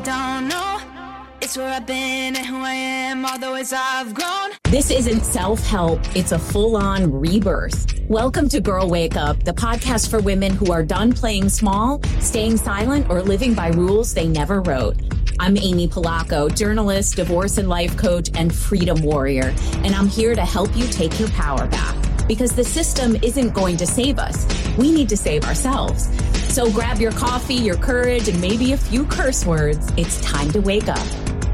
don't know. It's where I've been and who I am, all the ways I've grown. This isn't self-help, it's a full-on rebirth. Welcome to Girl Wake Up, the podcast for women who are done playing small, staying silent, or living by rules they never wrote. I'm Amy Polacco, journalist, divorce and life coach, and freedom warrior, and I'm here to help you take your power back. Because the system isn't going to save us. We need to save ourselves. So grab your coffee, your courage, and maybe a few curse words. It's time to wake up.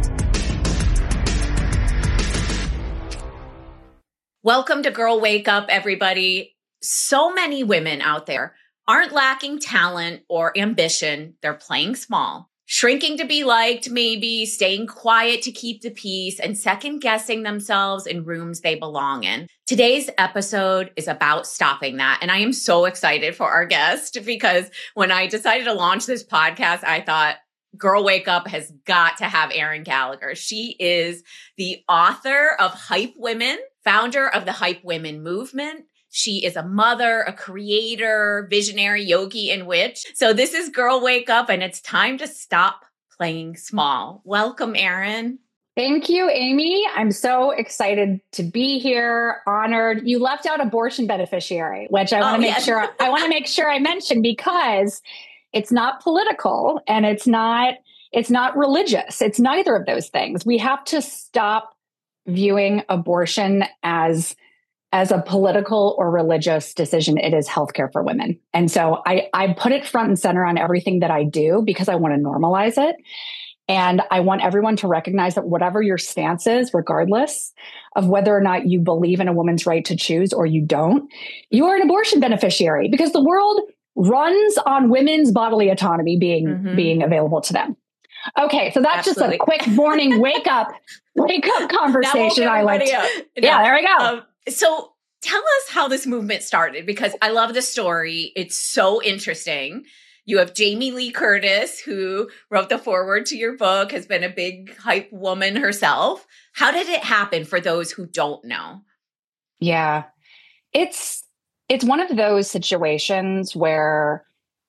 Welcome to Girl Wake Up, everybody. So many women out there aren't lacking talent or ambition. They're playing small. Shrinking to be liked, maybe, staying quiet to keep the peace, and second-guessing themselves in rooms they belong in. Today's episode is about stopping that, and I am so excited for our guest because when I decided to launch this podcast, I thought, Girl Wake Up has got to have Erin Gallagher. She is the author of Hype Women, founder of the Hype Women movement. She is a mother, a creator, visionary, yogi, and witch. So this is Girl Wake Up, and it's time to stop playing small. Welcome, Erin. Thank you, Amy. I'm so excited to be here. Honored. You left out abortion beneficiary, which I want to make sure I mention because it's not political and it's not religious. It's neither of those things. We have to stop viewing abortion as a political or religious decision. It is healthcare for women. And so I put it front and center on everything that I do because I want to normalize it. And I want everyone to recognize that whatever your stance is, regardless of whether or not you believe in a woman's right to choose or you don't, you are an abortion beneficiary because the world runs on women's bodily autonomy being available to them. Okay, so that's Absolutely. Just a quick morning wake up conversation. I like. Yeah, there we go. So tell us how this movement started, because I love the story. It's so interesting. You have Jamie Lee Curtis, who wrote the foreword to your book, has been a big hype woman herself. How did it happen for those who don't know? Yeah, it's one of those situations where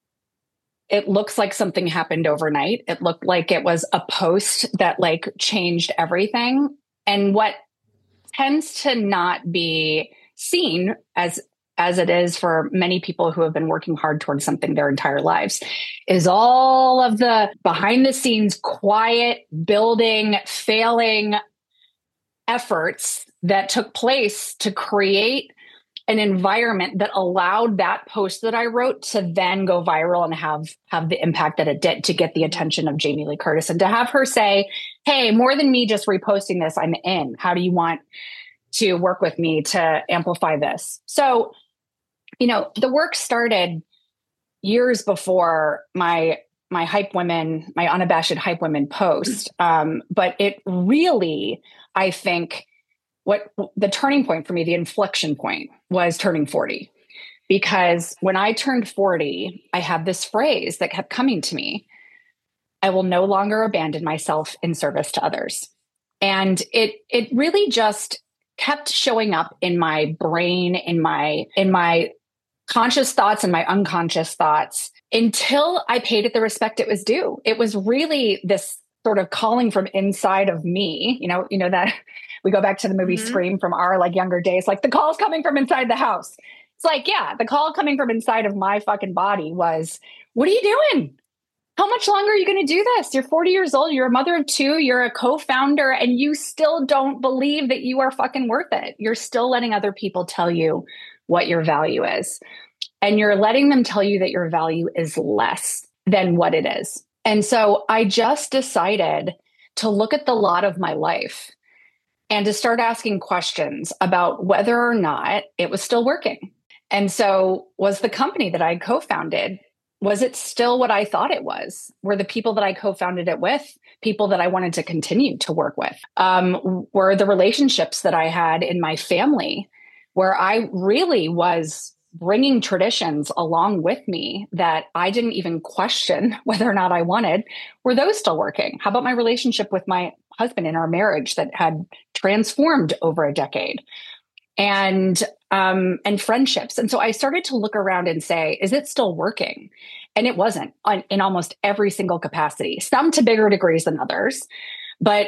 it looks like something happened overnight. It looked like it was a post that changed everything. And what tends to not be seen as it is for many people who have been working hard towards something their entire lives is all of the behind the scenes, quiet, building, failing efforts that took place to create an environment that allowed that post that I wrote to then go viral and have the impact that it did to get the attention of Jamie Lee Curtis and to have her say, hey, more than me just reposting this, I'm in. How do you want to work with me to amplify this? So, the work started years before my Hype Women, my unabashed Hype Women post. But it really, I think, what the turning point for me, the inflection point was turning 40. Because when I turned 40, I had this phrase that kept coming to me: I will no longer abandon myself in service to others. And it really just kept showing up in my brain, in my conscious thoughts and my unconscious thoughts until I paid it the respect it was due. It was really this sort of calling from inside of me, you know that we go back to the movie Scream from our younger days, the call's coming from inside the house. It's the call coming from inside of my fucking body was, what are you doing? How much longer are you going to do this? You're 40 years old. You're a mother of two. You're a co-founder and you still don't believe that you are fucking worth it. You're still letting other people tell you what your value is. And you're letting them tell you that your value is less than what it is. And so I just decided to look at the lot of my life and to start asking questions about whether or not it was still working. And so was the company that I co-founded, was it still what I thought it was? Were the people that I co-founded it with people that I wanted to continue to work with? Were the relationships that I had in my family where I really was bringing traditions along with me that I didn't even question whether or not I wanted, were those still working? How about my relationship with my husband in our marriage that had transformed over a decade? and friendships. And so I started to look around and say, is it still working? And it wasn't in almost every single capacity, some to bigger degrees than others, but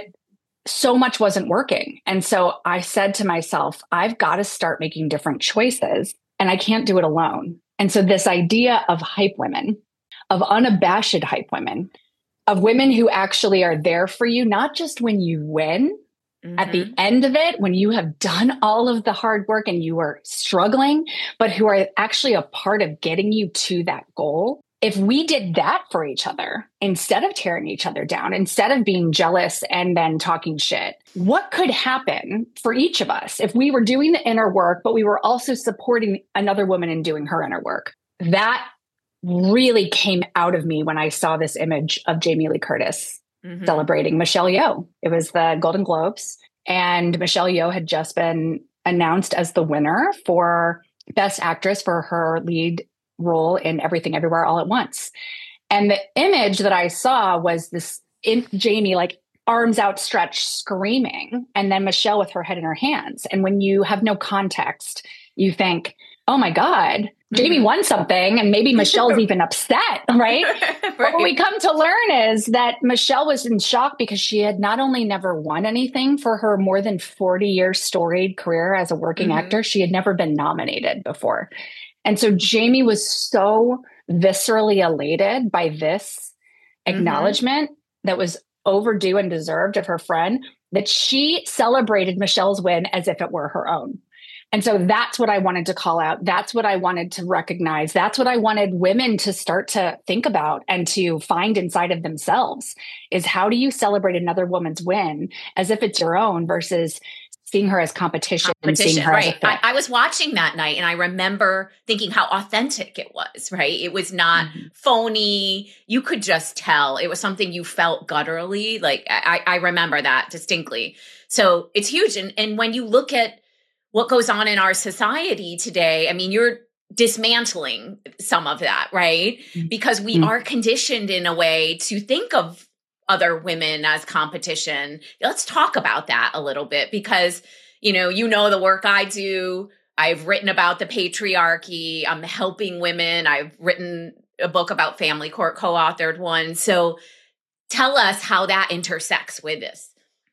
so much wasn't working. And so I said to myself, I've got to start making different choices, and I can't do it alone. And so this idea of hype women, of unabashed hype women, of women who actually are there for you, not just when you win, at the end of it, when you have done all of the hard work and you are struggling, but who are actually a part of getting you to that goal. If we did that for each other, instead of tearing each other down, instead of being jealous and then talking shit, what could happen for each of us if we were doing the inner work, but we were also supporting another woman in doing her inner work? That really came out of me when I saw this image of Jamie Lee Curtis celebrating Michelle Yeoh. It was the Golden Globes, and Michelle Yeoh had just been announced as the winner for Best Actress for her lead role in Everything Everywhere All at Once. And the image that I saw was this Jamie, like arms outstretched, screaming, and then Michelle with her head in her hands. And when you have no context, you think, oh my God, Jamie won something, and maybe Michelle's even upset, right? But what we come to learn is that Michelle was in shock because she had not only never won anything for her more than 40-year storied career as a working actor, she had never been nominated before. And so Jamie was so viscerally elated by this acknowledgement that was overdue and deserved of her friend that she celebrated Michelle's win as if it were her own. And so that's what I wanted to call out. That's what I wanted to recognize. That's what I wanted women to start to think about and to find inside of themselves is how do you celebrate another woman's win as if it's your own versus seeing her as competition and seeing her right. as I was watching that night and I remember thinking how authentic it was, right? It was not phony. You could just tell it was something you felt gutturally. Like I remember that distinctly. So it's huge. And when you look at what goes on in our society today, I mean, you're dismantling some of that, right? Because we are conditioned in a way to think of other women as competition. Let's talk about that a little bit because, you know the work I do. I've written about the patriarchy. I'm helping women. I've written a book about family court, co-authored one. So tell us how that intersects with this.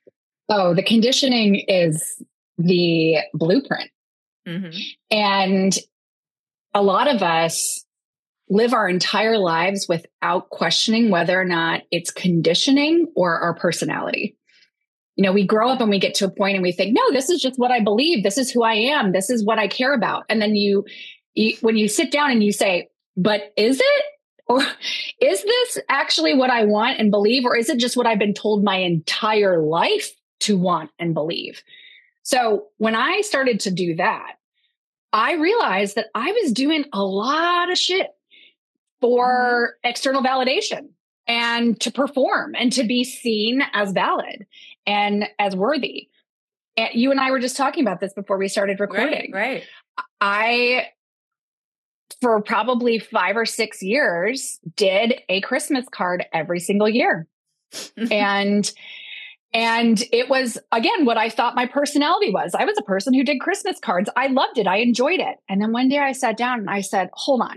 Oh, the conditioning is the blueprint. And a lot of us live our entire lives without questioning whether or not it's conditioning or our personality. We grow up and we get to a point and we think, no, this is just what I believe. This is who I am. This is what I care about. And then when you sit down and you say, but is it? Or is this actually what I want and believe? Or is it just what I've been told my entire life to want and believe? So when I started to do that, I realized that I was doing a lot of shit for external validation and to perform and to be seen as valid and as worthy. And you and I were just talking about this before we started recording. Right. I, for probably 5 or 6 years, did a Christmas card every single year. And it was, again, what I thought my personality was. I was a person who did Christmas cards. I loved it. I enjoyed it. And then one day I sat down and I said, hold on.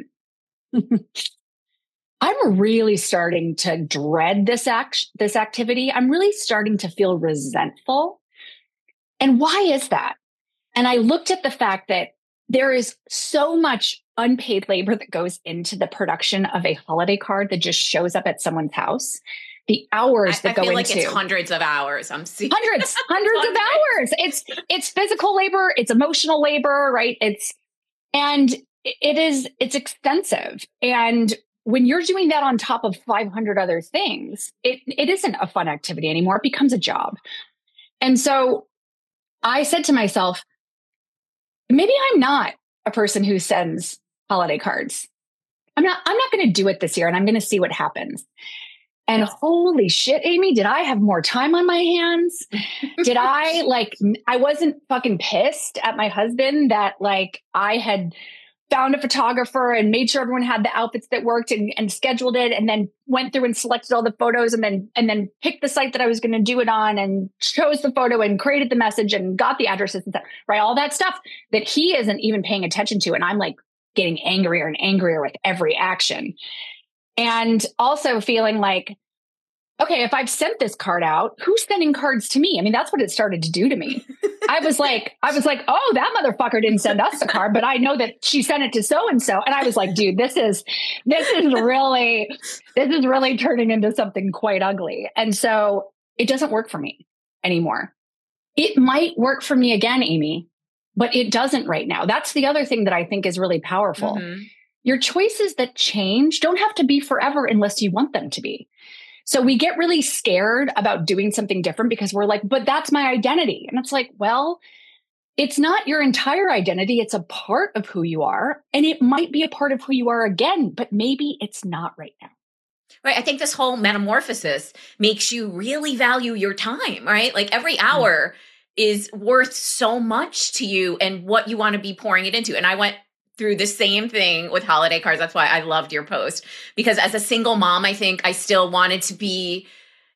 I'm really starting to dread this activity. I'm really starting to feel resentful. And why is that? And I looked at the fact that there is so much unpaid labor that goes into the production of a holiday card that just shows up at someone's house. The hours that go into. I feel like it's hundreds of hours. I'm seeing hundreds of hours. It's physical labor. It's emotional labor, right? It's extensive. And when you're doing that on top of 500 other things, it isn't a fun activity anymore. It becomes a job. And so I said to myself, maybe I'm not a person who sends holiday cards. I'm not going to do it this year, and I'm going to see what happens. And holy shit, Amy, did I have more time on my hands? Did I wasn't fucking pissed at my husband that I had found a photographer and made sure everyone had the outfits that worked and scheduled it, and then went through and selected all the photos, and then picked the site that I was going to do it on and chose the photo and created the message and got the addresses and stuff, right? All that stuff that he isn't even paying attention to. And I'm like getting angrier and angrier with every action. And also feeling like, okay, if I've sent this card out, who's sending cards to me? I mean, that's what it started to do to me. I was like, oh, that motherfucker didn't send us the card, but I know that she sent it to so-and-so. And I was like, dude, this is really turning into something quite ugly. And so it doesn't work for me anymore. It might work for me again, Amy, but it doesn't right now. That's the other thing that I think is really powerful. Mm-hmm. Your choices that change don't have to be forever unless you want them to be. So we get really scared about doing something different because we're like, but that's my identity. And it's like, well, it's not your entire identity. It's a part of who you are. And it might be a part of who you are again, but maybe it's not right now. Right. I think this whole metamorphosis makes you really value your time, right? Like every hour is worth so much to you and what you want to be pouring it into. And I went through the same thing with holiday cards. That's why I loved your post, because as a single mom, I think I still wanted to be,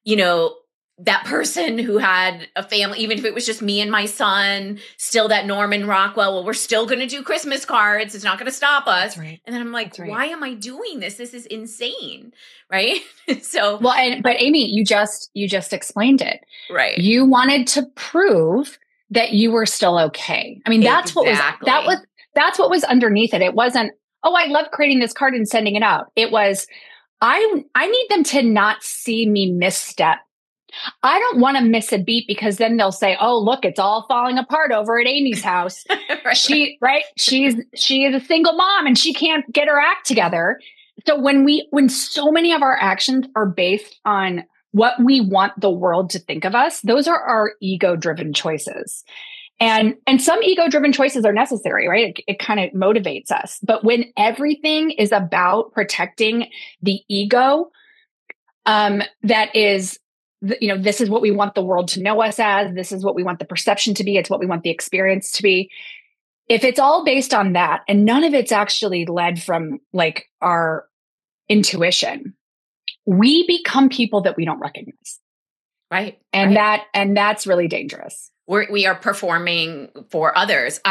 that person who had a family, even if it was just me and my son, still that Norman Rockwell, well, we're still going to do Christmas cards. It's not going to stop us. Right. And then I'm like, why am I doing this? This is insane. Right. So, but Amy, you just explained it. Right. You wanted to prove that you were still okay. I mean, that's what was underneath it. It wasn't, oh, I love creating this card and sending it out. It was, I need them to not see me misstep. I don't want to miss a beat because then they'll say, oh, look, it's all falling apart over at Amy's house. Right. She is a single mom and she can't get her act together. So when so many of our actions are based on what we want the world to think of us, those are our ego-driven choices. And some ego-driven choices are necessary, right? It kind of motivates us. But when everything is about protecting the ego, that is, this is what we want the world to know us as. This is what we want the perception to be. It's what we want the experience to be. If it's all based on that, and none of it's actually led from like our intuition, we become people that we don't recognize. Right. And that's really dangerous. We are performing for others.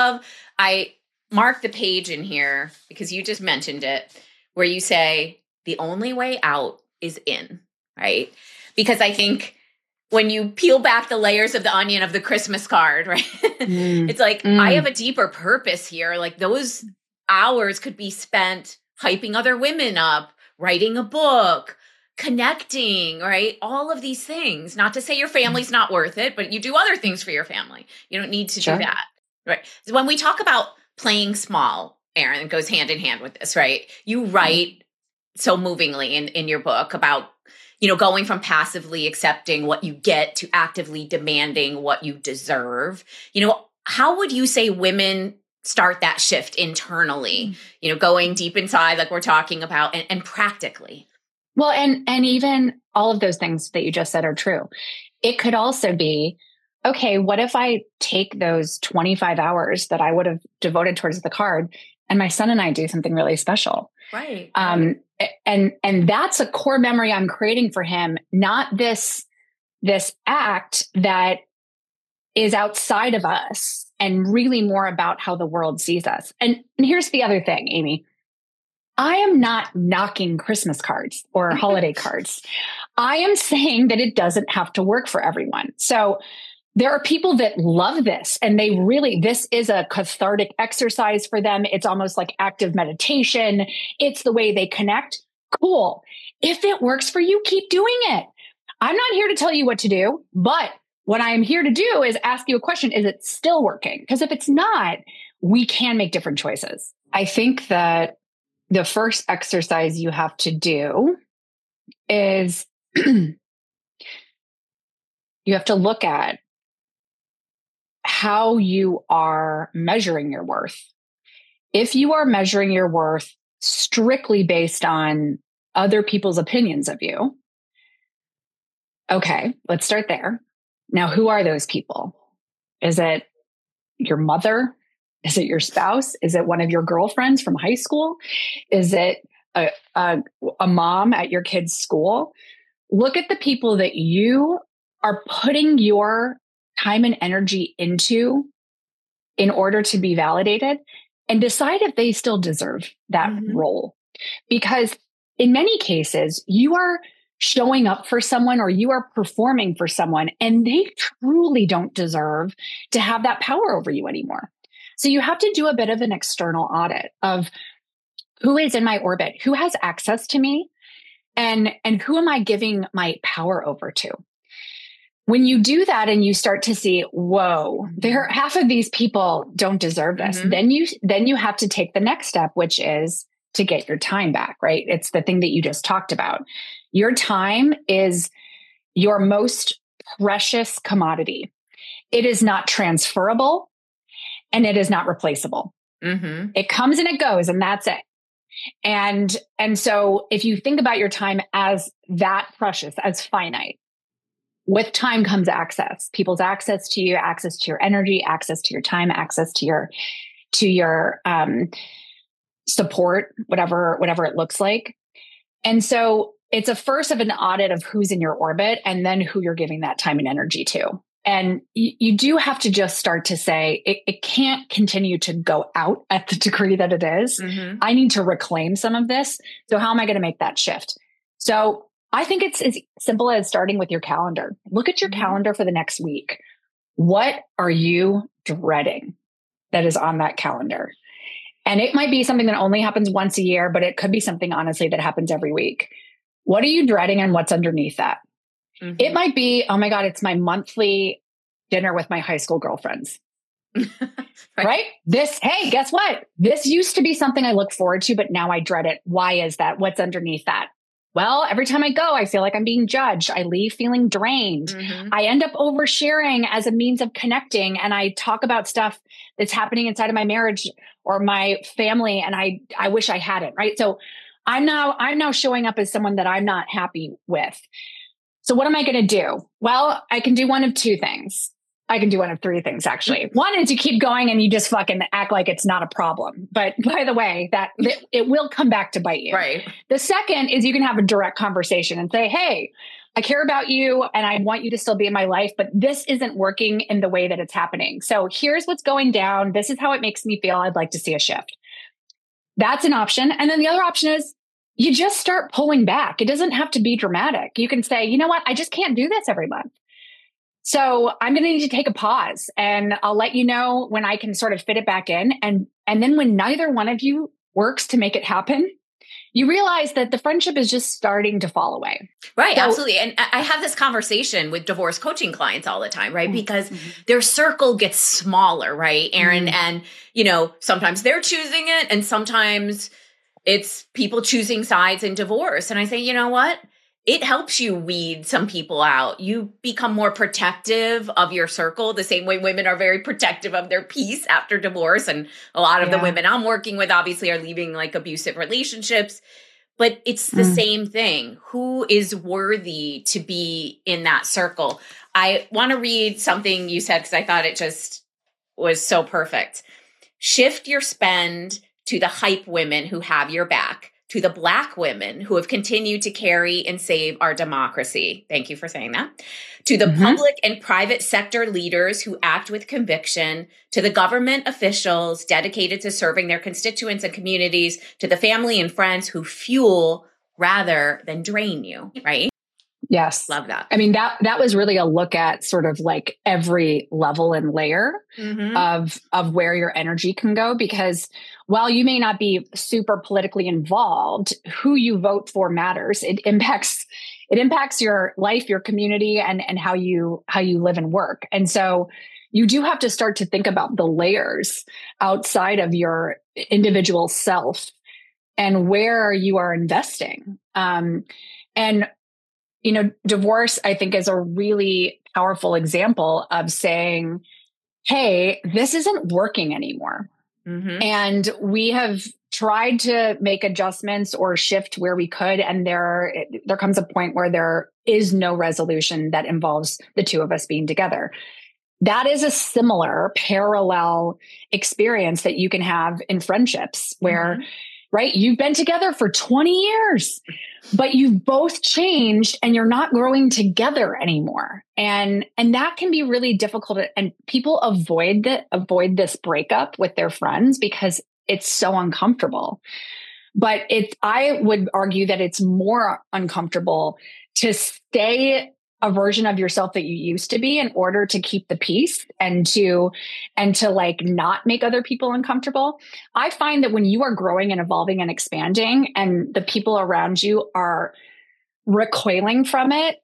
I marked the page in here because you just mentioned it, where you say the only way out is in, right? Because I think when you peel back the layers of the onion of the Christmas card, right? It's like, I have a deeper purpose here. Like those hours could be spent hyping other women up, writing a book, connecting, right? All of these things. Not to say your family's not worth it, but you do other things for your family. You don't need to do that, right? So when we talk about playing small, Erin, it goes hand in hand with this, right? You write so movingly in your book about, going from passively accepting what you get to actively demanding what you deserve. How would you say women start that shift internally, going deep inside, like we're talking about, and practically? Well, and even all of those things that you just said are true. It could also be, okay, what if I take those 25 hours that I would have devoted towards the card and my son and I do something really special? Right. And that's a core memory I'm creating for him, not this act that is outside of us and really more about how the world sees us. And here's the other thing, Amy. I am not knocking Christmas cards or holiday cards. I am saying that it doesn't have to work for everyone. So there are people that love this and this is a cathartic exercise for them. It's almost like active meditation. It's the way they connect. Cool. If it works for you, keep doing it. I'm not here to tell you what to do, but what I am here to do is ask you a question. Is it still working? Because if it's not, we can make different choices. I think that the first exercise you have to do is you have to look at how you are measuring your worth. If you are measuring your worth strictly based on other people's opinions of you, okay, let's start there. Now, who are those people? Is it your mother? Is it your spouse? Is it one of your girlfriends from high school? Is it a mom at your kid's school? Look at the people that you are putting your time and energy into in order to be validated, and decide if they still deserve that role. Because in many cases, you are showing up for someone or you are performing for someone, and they truly don't deserve to have that power over you anymore. So you have to do a bit of an external audit of who is in my orbit, who has access to me, and who am I giving my power over to? When you do that and you start to see, whoa, half of these people don't deserve this, then you have to take the next step, which is to get your time back, right? It's the thing that you just talked about. Your time is your most precious commodity. It is not transferable and it is not replaceable. It comes and it goes, and that's it. And so if you think about your time as that precious, as finite, with time comes access, people's access to you, access to your energy, access to your time, access to your support, whatever it looks like. And so it's a first of an audit of who's in your orbit and then who you're giving that time and energy to. And you do have to just start to say, it can't continue to go out at the degree that it is. I need to reclaim some of this. So how am I going to make that shift? So I think it's as simple as starting with your calendar. Look at your calendar for the next week. What are you dreading that is on that calendar? And it might be something that only happens once a year, but it could be something, honestly, that happens every week. What are you dreading and what's underneath that? It might be, oh my God, it's my monthly dinner with my high school girlfriends. Right? Hey, guess what? This used to be something I look forward to, but now I dread it. Why is that? What's underneath that? Well, every time I go, I feel like I'm being judged. I leave feeling drained. I end up oversharing as a means of connecting. And I talk about stuff that's happening inside of my marriage or my family. And I wish I hadn't, right? So I'm now showing up as someone that I'm not happy with. So what am I going to do? Well, I can do one of two things. I can do one of three things, actually. One is you keep going and you just fucking act like it's not a problem. But by the way, that it will come back to bite you. Right. The second is you can have a direct conversation and say, hey, I care about you and I want you to still be in my life, but this isn't working in the way that it's happening. So here's what's going down. This is how it makes me feel. I'd like to see a shift. That's an option. And then the other option is you just start pulling back. It doesn't have to be dramatic. You can say, you know what? I just can't do this every month. So I'm going to need to take a pause, and I'll let you know when I can sort of fit it back in. And then when neither one of you works to make it happen, you realize that the friendship is just starting to fall away. Right. So, absolutely. And I have this conversation with divorce coaching clients all the time, right? Because their circle gets smaller, right, Erin? And, sometimes they're choosing it and sometimes it's people choosing sides in divorce. And I say, you know what? It helps you weed some people out. You become more protective of your circle, the same way women are very protective of their peace after divorce. And a lot of the women I'm working with obviously are leaving like abusive relationships. But it's the same thing. Who is worthy to be in that circle? I want to read something you said because I thought it just was so perfect. Shift your spend to the hype women who have your back, to the Black women who have continued to carry and save our democracy. Thank you for saying that. To the public and private sector leaders who act with conviction, to the government officials dedicated to serving their constituents and communities, to the family and friends who fuel rather than drain you, right? Yes. Love that. I mean, that was really a look at sort of like every level and layer of where your energy can go, because while you may not be super politically involved, who you vote for matters. It impacts your life, your community, and how you live and work. And so you do have to start to think about the layers outside of your individual self and where you are investing. Divorce, I think, is a really powerful example of saying, hey, this isn't working anymore. And we have tried to make adjustments or shift where we could. And there comes a point where there is no resolution that involves the two of us being together. that is a similar parallel experience that you can have in friendships where, right, you've been together for 20 years, but you've both changed and you're not growing together anymore. And that can be really difficult. And people avoid this breakup with their friends because it's so uncomfortable. But I would argue that it's more uncomfortable to stay a version of yourself that you used to be in order to keep the peace and to like not make other people uncomfortable. I find that when you are growing and evolving and expanding and the people around you are recoiling from it,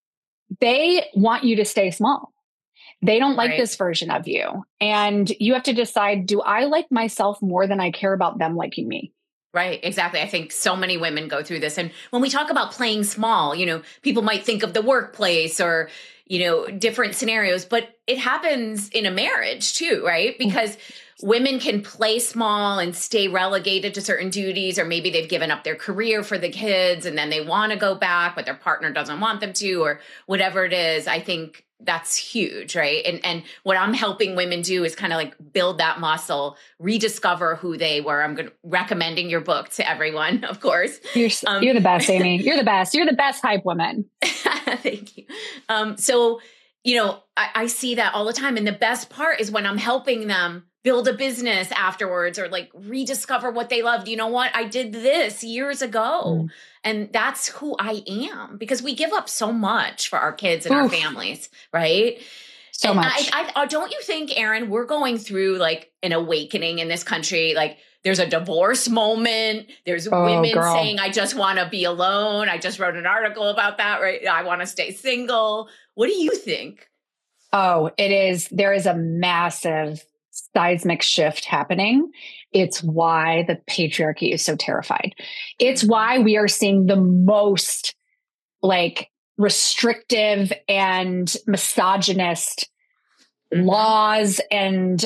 they want you to stay small. They don't like this version of you. And you have to decide, do I like myself more than I care about them liking me? Right. Exactly. I think so many women go through this. And when we talk about playing small, people might think of the workplace or, different scenarios, but it happens in a marriage too, right? Because women can play small and stay relegated to certain duties, or maybe they've given up their career for the kids and then they want to go back, but their partner doesn't want them to, or whatever it is. I think that's huge, right? And what I'm helping women do is kind of like build that muscle, rediscover who they were. I'm recommending your book to everyone, of course. You're the best, Amy. You're the best. You're the best hype woman. Thank you. So, I see that all the time. And the best part is when I'm helping them build a business afterwards or like rediscover what they loved. You know what? I did this years ago. And that's who I am, because we give up so much for our kids and our families, right? So much. I don't you think, Erin, we're going through like an awakening in this country? Like there's a divorce moment. There's women saying, I just want to be alone. I just wrote an article about that, right? I want to stay single. What do you think? Oh, it is. There is a massive seismic shift happening. It's why the patriarchy is so terrified. It's why we are seeing the most like restrictive and misogynist laws and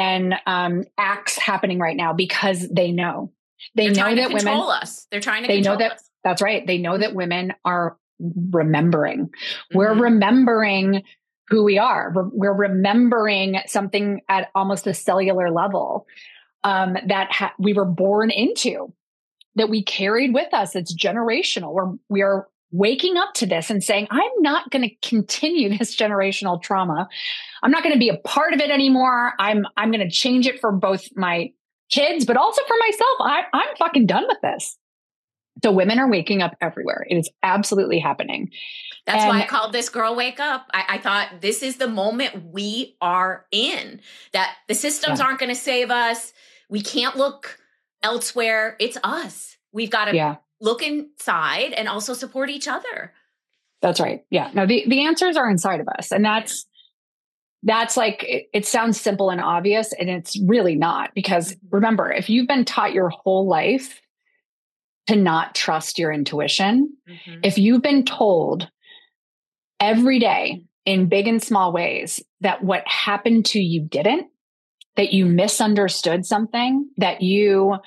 acts happening right now, because they know that women control us. They're trying to control us. That's right. They know that women are remembering. We're remembering who we are. We're remembering something at almost a cellular level that we were born into, that we carried with us. It's generational. We are waking up to this and saying, I'm not going to continue this generational trauma. I'm not going to be a part of it anymore. I'm going to change it for both my kids, but also for myself. I'm fucking done with this. So women are waking up everywhere. It is absolutely happening. That's why I called this Girl Wake Up. I thought this is the moment we are in, that the systems aren't going to save us. We can't look elsewhere. It's us. We've got to look inside and also support each other. That's right. Yeah. No, the answers are inside of us. And that's like, it sounds simple and obvious, and it's really not, because remember, if you've been taught your whole life to not trust your intuition, if you've been told every day in big and small ways that what happened to you didn't, that you misunderstood something, that you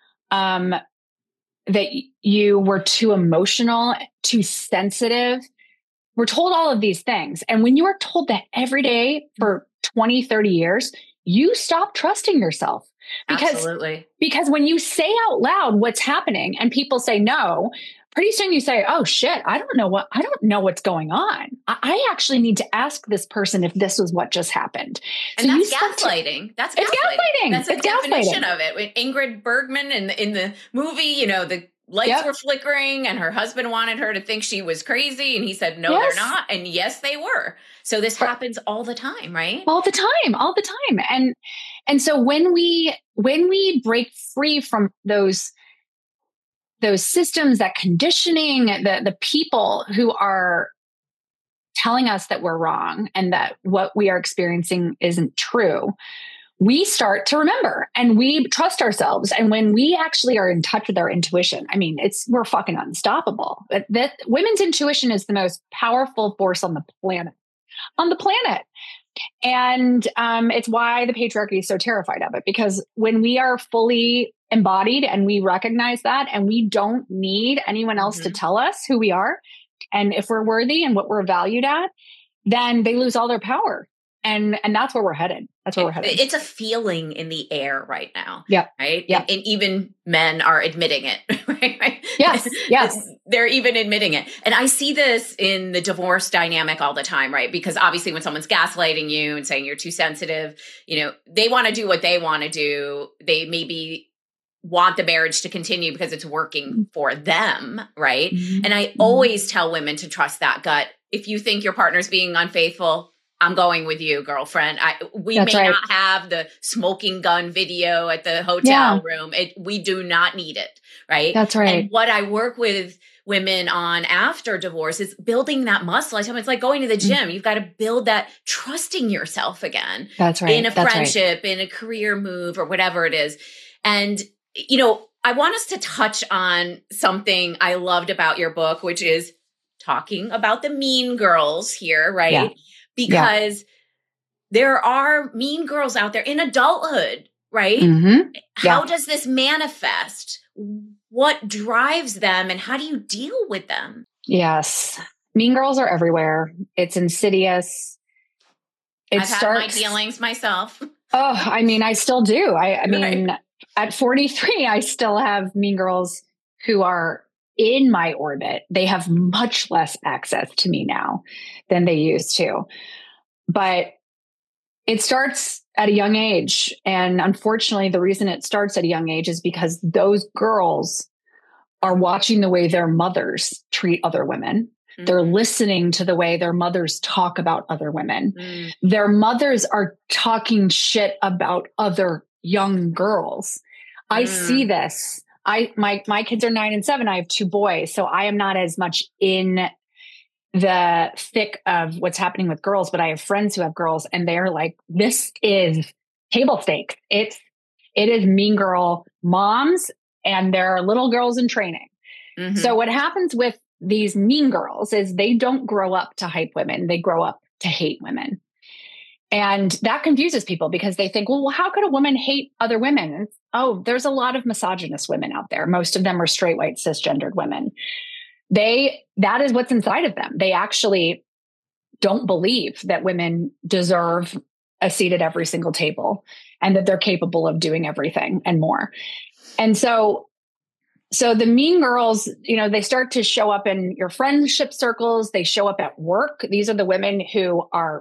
were too emotional, too sensitive, we're told all of these things. And when you are told that every day for 20, 30 years, you stop trusting yourself. Because when you say out loud what's happening and people say no, pretty soon you say, oh shit, I don't know what's going on. I actually need to ask this person if this was what just happened. And so that's gaslighting. That's gaslighting. That's the definition of it. With Ingrid Bergman in the movie, the lights were flickering and her husband wanted her to think she was crazy. And he said, no, they're not. And yes, they were. So this happens all the time, right? All the time. And so when we break free from those systems, that conditioning, the people who are telling us that we're wrong and that what we are experiencing isn't true, we start to remember and we trust ourselves. And when we actually are in touch with our intuition, I mean, we're fucking unstoppable. That women's intuition is the most powerful force on the planet. And it's why the patriarchy is so terrified of it, because when we are fully embodied and we recognize that, and we don't need anyone else to tell us who we are and if we're worthy and what we're valued at, then they lose all their power. And that's where we're headed. That's where we're headed. It's a feeling in the air right now. Yeah. Right. Yeah. And even men are admitting it. Right. Yes. Yes. They're even admitting it. And I see this in the divorce dynamic all the time, right? Because obviously when someone's gaslighting you and saying you're too sensitive, they want to do what they want to do. They maybe want the marriage to continue because it's working for them. Right. Mm-hmm. And I always tell women to trust that gut. If you think your partner's being unfaithful, I'm going with you, girlfriend. We may not have the smoking gun video at the hotel room. We do not need it. Right. That's right. And what I work with women on after divorce is building that muscle. I tell them it's like going to the gym. You've got to build that trusting yourself again. That's right. In a friendship, in a career move, or whatever it is. And, I want us to touch on something I loved about your book, which is talking about the mean girls here, right? Yeah. Because there are mean girls out there in adulthood, right? Mm-hmm. Yeah. How does this manifest? What drives them and how do you deal with them? Yes. Mean girls are everywhere. It's insidious. I've had my feelings myself. Oh, I mean, I still do. I mean, at 43, I still have mean girls who are in my orbit. They have much less access to me now than they used to. But it starts at a young age. And unfortunately, the reason it starts at a young age is because those girls are watching the way their mothers treat other women. Mm-hmm. They're listening to the way their mothers talk about other women. Mm. Their mothers are talking shit about other young girls. I see this. My kids are 9 and 7. I have 2 boys. So I am not as much in the thick of what's happening with girls, but I have friends who have girls and they're like, this is table stakes. It is mean girl moms and there are little girls in training. Mm-hmm. So what happens with these mean girls is they don't grow up to hype women. They grow up to hate women. And that confuses people because they think, well, how could a woman hate other women? And, there's a lot of misogynist women out there. Most of them are straight, white, cisgendered women. That is what's inside of them. They actually don't believe that women deserve a seat at every single table and that they're capable of doing everything and more. And so the mean girls, they start to show up in your friendship circles. They show up at work. These are the women who are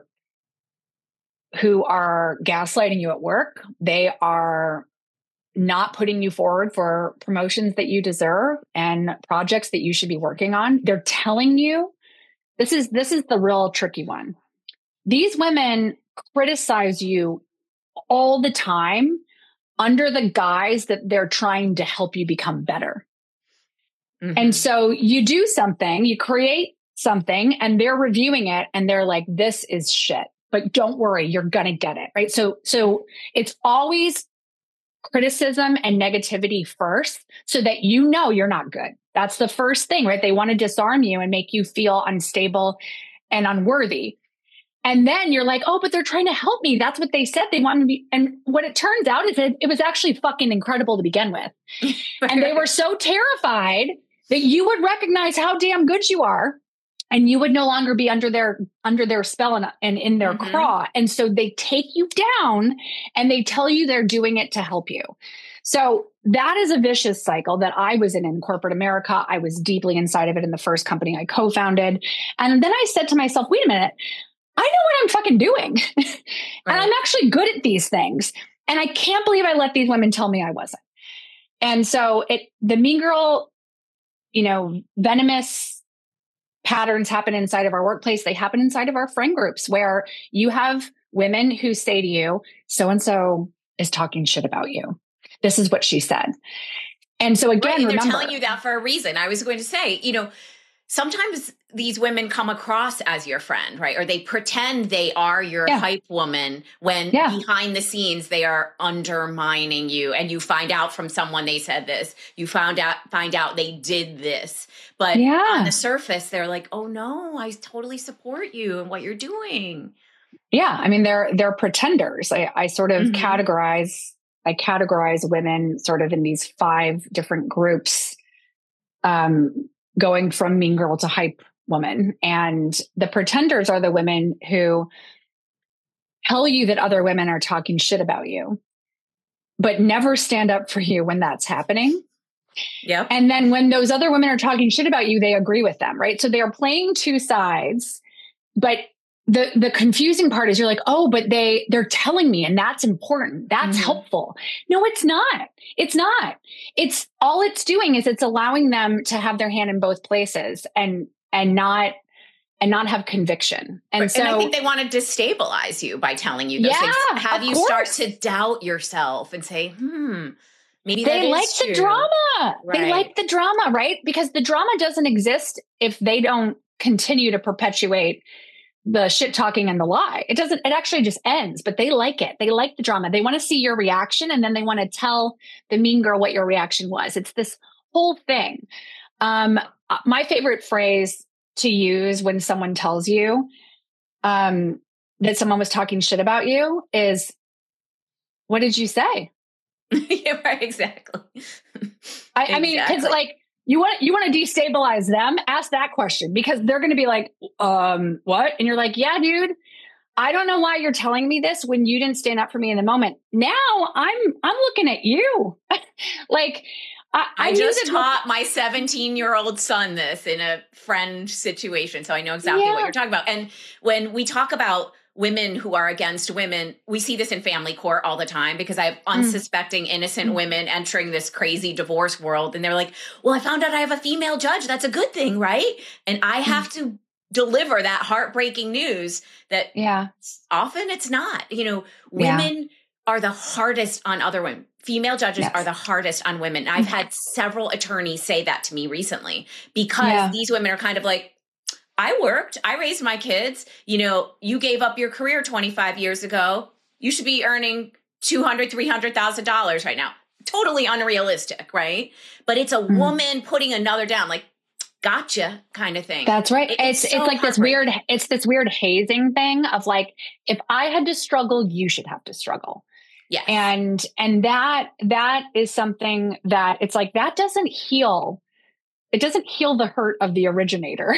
gaslighting you at work. They are not putting you forward for promotions that you deserve and projects that you should be working on. They're telling you, this is the real tricky one. These women criticize you all the time under the guise that they're trying to help you become better. Mm-hmm. And so you do something, you create something, and they're reviewing it and they're like, this is shit, but don't worry, you're going to get it. Right. So it's always criticism and negativity first so that you're not good. That's the first thing, right? They want to disarm you and make you feel unstable and unworthy. And then you're like, but they're trying to help me. That's what they said they wanted to be. And what it turns out is that it was actually fucking incredible to begin with. And they were so terrified that you would recognize how damn good you are. And you would no longer be under their spell and in their craw. And so they take you down and they tell you they're doing it to help you. So that is a vicious cycle that I was in corporate America. I was deeply inside of it in the first company I co-founded. And then I said to myself, wait a minute, I know what I'm fucking doing. Right. And I'm actually good at these things. And I can't believe I let these women tell me I wasn't. And so the mean girl, venomous patterns happen inside of our workplace. They happen inside of our friend groups where you have women who say to you, so-and-so is talking shit about you. This is what she said. And so again, remember, they're telling you that for a reason. I was going to say, sometimes these women come across as your friend, right? Or they pretend they are your hype woman when behind the scenes they are undermining you. And you find out from someone they said this. You find out they did this. But on the surface, they're like, oh no, I totally support you and what you're doing. Yeah. I mean, they're pretenders. I sort of categorize women sort of in these 5 different groups, going from mean girl to hype woman. And the pretenders are the women who tell you that other women are talking shit about you, but never stand up for you when that's happening. Yep. And then when those other women are talking shit about you, they agree with them, right? So they are playing two sides, but the confusing part is you're like, oh, but they're telling me, and that's important. That's helpful. No, it's not. It's not. It's all it's doing is it's allowing them to have their hand in both places and not have conviction. And so, and I think they want to destabilize you by telling you those things. Have you start to doubt yourself and say, maybe they like the drama. Right. They like the drama, right? Because the drama doesn't exist if they don't continue to perpetuate the shit talking and the lie. It actually just ends, but they like it. They like the drama. They want to see your reaction. And then they want to tell the mean girl what your reaction was. It's this whole thing. My favorite phrase to use when someone tells you, that someone was talking shit about you is, what did you say? Yeah, right. Exactly. I mean, because like, you want to destabilize them, ask that question, because they're going to be like, what? And you're like, yeah, dude, I don't know why you're telling me this when you didn't stand up for me in the moment. Now I'm looking at you. Like, I just taught my 17-year-old son this in a friend situation. So I know exactly what you're talking about. And when we talk about women who are against women, we see this in family court all the time, because I have unsuspecting innocent women entering this crazy divorce world. And they're like, well, I found out I have a female judge. That's a good thing, right? And I have to deliver that heartbreaking news that often it's not. You know, women are the hardest on other women. Female judges are the hardest on women. I've had several attorneys say that to me recently, because these women are kind of like, I worked, I raised my kids. You know, you gave up your career 25 years ago. You should be earning $200,000, $300,000 right now. Totally unrealistic, right? But it's a woman putting another down, like, gotcha kind of thing. That's right. It's like this weird hazing thing of like, if I had to struggle, you should have to struggle. Yeah. And that is something that it's like, that doesn't heal. It doesn't heal the hurt of the originator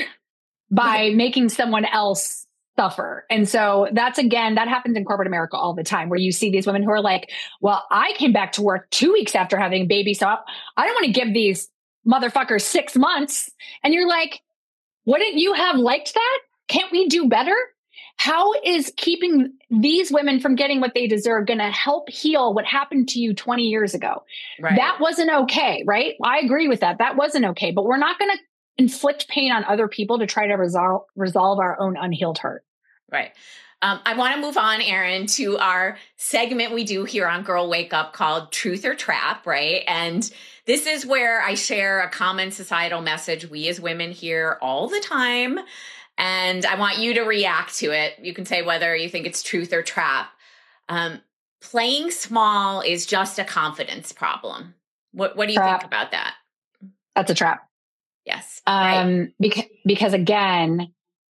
by making someone else suffer. And so that happens in corporate America all the time, where you see these women who are like, well, I came back to work 2 weeks after having a baby, so I don't want to give these motherfuckers 6 months. And you're like, wouldn't you have liked that? Can't we do better? How is keeping these women from getting what they deserve going to help heal what happened to you 20 years ago? Right. That wasn't okay, right? I agree with that. That wasn't okay. But we're not going to inflict pain on other people to try to resolve our own unhealed hurt. Right. I want to move on, Erin, to our segment we do here on Girl Wake Up called Truth or Trap, right? And this is where I share a common societal message we as women hear all the time. And I want you to react to it. You can say whether you think it's truth or trap. Playing small is just a confidence problem. What do you think about that? That's a trap. Yes. Because again,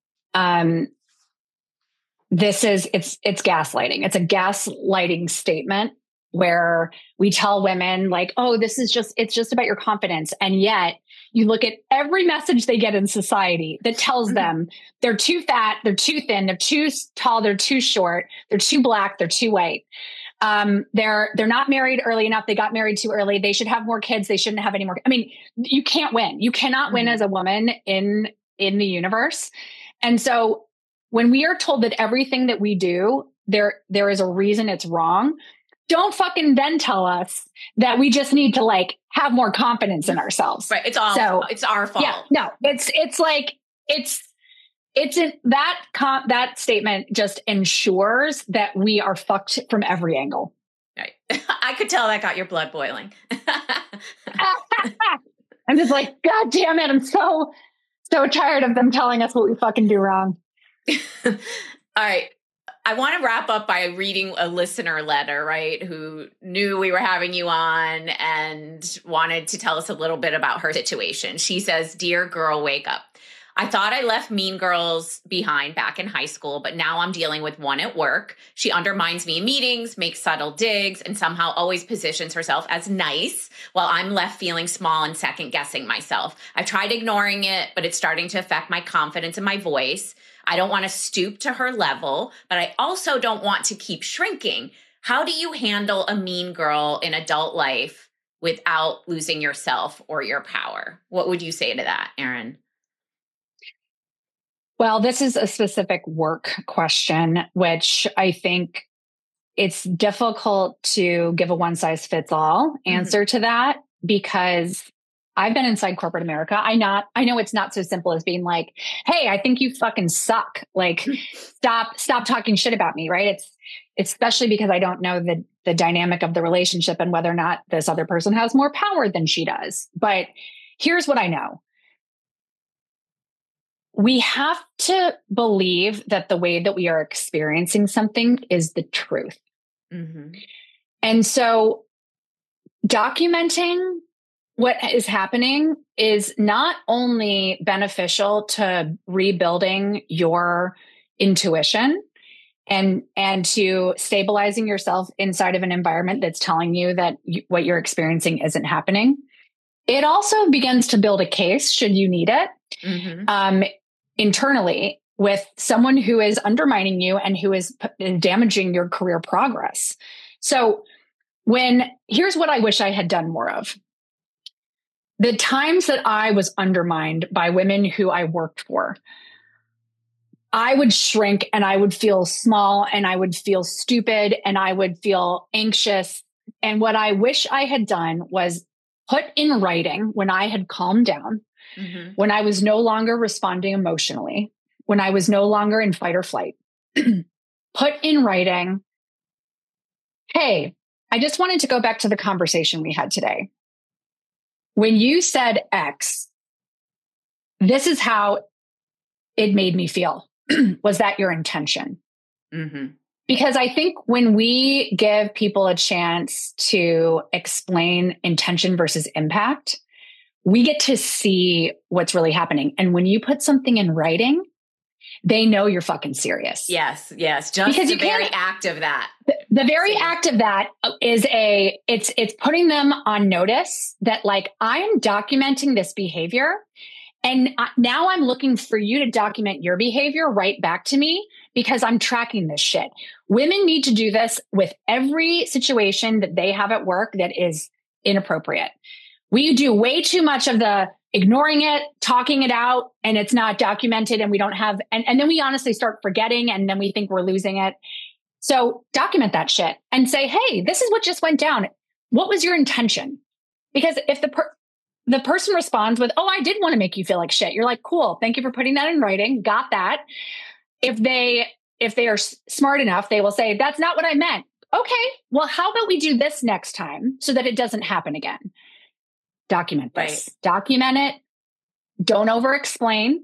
it's gaslighting. It's a gaslighting statement where we tell women like, oh, it's just about your confidence. And yet you look at every message they get in society that tells them they're too fat, they're too thin, they're too tall, they're too short, they're too black, they're too white. They're not married early enough. They got married too early. They should have more kids. They shouldn't have any more. I mean, you can't win. You cannot win as a woman in the universe. And so when we are told that everything that we do, there is a reason it's wrong, don't fucking then tell us that we just need to like have more confidence in ourselves. Right. It's our fault. Yeah, no, that statement just ensures that we are fucked from every angle. Right. I could tell that got your blood boiling. I'm just like, God damn it. I'm so tired of them telling us what we fucking do wrong. All right. I want to wrap up by reading a listener letter, right, who knew we were having you on and wanted to tell us a little bit about her situation. She says, "Dear Girl Wake Up. I thought I left mean girls behind back in high school, but now I'm dealing with one at work. She undermines me in meetings, makes subtle digs, and somehow always positions herself as nice while I'm left feeling small and second guessing myself. I've tried ignoring it, but it's starting to affect my confidence in my voice. I don't want to stoop to her level, but I also don't want to keep shrinking. How do you handle a mean girl in adult life without losing yourself or your power? What would you say to that, Erin? Well, this is a specific work question, which I think it's difficult to give a one size fits all answer to that, because I've been inside corporate America. I know it's not so simple as being like, hey, I think you fucking suck. Like, stop talking shit about me. Right. It's especially because I don't know the dynamic of the relationship and whether or not this other person has more power than she does. But here's what I know. We have to believe that the way that we are experiencing something is the truth. Mm-hmm. And so documenting what is happening is not only beneficial to rebuilding your intuition and to stabilizing yourself inside of an environment that's telling you that what you're experiencing isn't happening. It also begins to build a case, should you need it, internally with someone who is undermining you and who is damaging your career progress. So here's what I wish I had done more of. The times that I was undermined by women who I worked for, I would shrink and I would feel small and I would feel stupid and I would feel anxious. And what I wish I had done was put in writing, when I had calmed down, when I was no longer responding emotionally, when I was no longer in fight or flight, put in writing, hey, I just wanted to go back to the conversation we had today. When you said X, this is how it made me feel. Was that your intention? Mm-hmm. Because I think when we give people a chance to explain intention versus impact, we get to see what's really happening. And when you put something in writing, they know you're fucking serious. Yes. Just because the very act of that. The very act of that is it's putting them on notice that, like, I am documenting this behavior. And now I'm looking for you to document your behavior right back to me, because I'm tracking this shit. Women need to do this with every situation that they have at work that is inappropriate. We do way too much of the ignoring it, talking it out, and it's not documented, and we don't have, and then we honestly start forgetting, and then we think we're losing it. So document that shit and say, hey, this is what just went down. What was your intention? Because if the person responds with, oh, I did want to make you feel like shit, you're like, cool, thank you for putting that in writing. Got that. If they are smart enough, they will say, that's not what I meant. Okay, well, how about we do this next time so that it doesn't happen again? Document this. Right. Document it. Don't over-explain.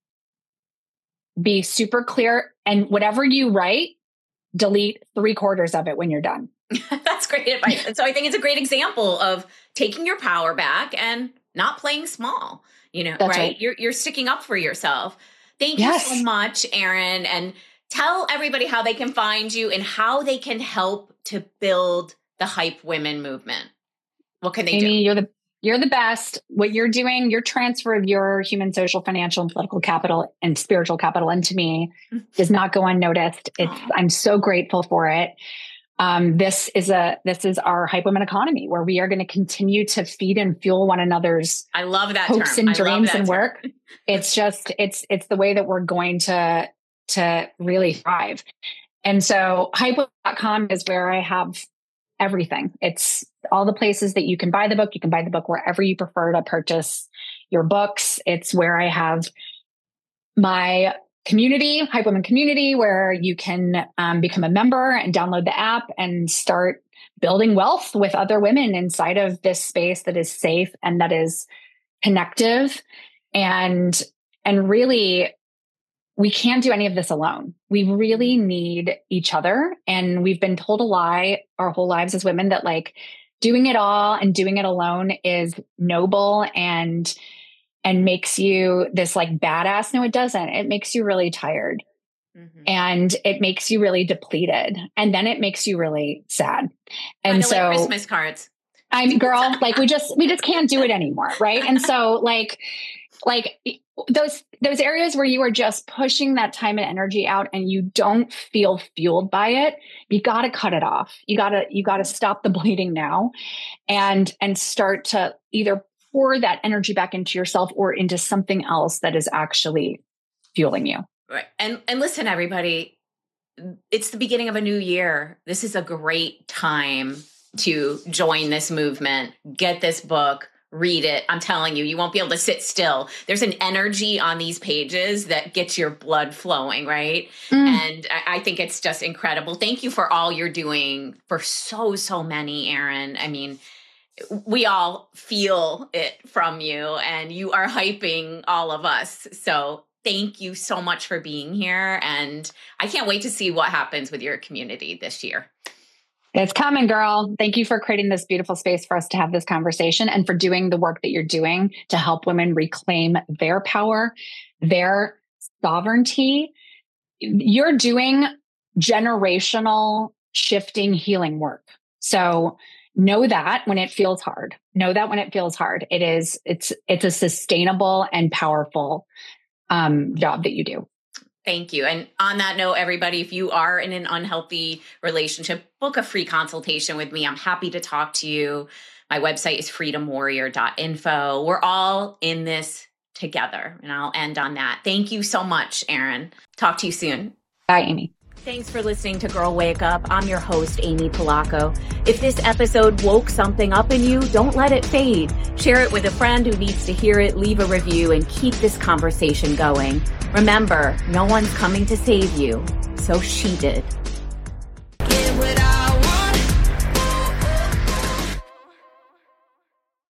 Be super clear. And whatever you write, delete 3/4 of it when you're done. That's great advice. And so I think it's a great example of taking your power back and not playing small. That's right? You're sticking up for yourself. Thank you so much, Erin. And tell everybody how they can find you and how they can help to build the Hype Women movement. What can they do? You're the best. What you're doing, your transfer of your human, social, financial, and political capital and spiritual capital into me does not go unnoticed. I'm so grateful for it. This is our Hype Women economy, where we are going to continue to feed and fuel one another's hopes and dreams and work. It's the way that we're going to really thrive. And so hypewomen.com is where I have everything. It's all the places that you can buy the book. You can buy the book wherever you prefer to purchase your books. It's where I have my community, Hype Women community, where you can become a member and download the app and start building wealth with other women inside of this space that is safe and that is connective. And really, we can't do any of this alone. We really need each other. And we've been told a lie our whole lives as women that, like, doing it all and doing it alone is noble and makes you this, like, badass. No, it doesn't. It makes you really tired. Mm-hmm. And it makes you really depleted. And then it makes you really sad. And so, like Christmas cards. I'm girl, like, we just can't do it anymore. Right. And so like those areas where you are just pushing that time and energy out and you don't feel fueled by it, you got to cut it off. You got to stop the bleeding now and start to either pour that energy back into yourself or into something else that is actually fueling you. Right. And listen, everybody, it's the beginning of a new year. This is a great time to join this movement, get this book, read it. I'm telling you, you won't be able to sit still. There's an energy on these pages that gets your blood flowing, right? And I think it's just incredible. Thank you for all you're doing for so many, Erin. I mean, we all feel it from you and you are hyping all of us. So thank you so much for being here. And I can't wait to see what happens with your community this year. It's coming, girl. Thank you for creating this beautiful space for us to have this conversation and for doing the work that you're doing to help women reclaim their power, their sovereignty. You're doing generational shifting healing work. So know that when it feels hard. It's a sustainable and powerful job that you do. Thank you. And on that note, everybody, if you are in an unhealthy relationship, book a free consultation with me. I'm happy to talk to you. My website is freedomwarrior.info. We're all in this together. And I'll end on that. Thank you so much, Erin. Talk to you soon. Bye, Amy. Thanks for listening to Girl Wake Up. I'm your host, Amy Polacco. If this episode woke something up in you, don't let it fade. Share it with a friend who needs to hear it, leave a review, and keep this conversation going. Remember, no one's coming to save you, so she did.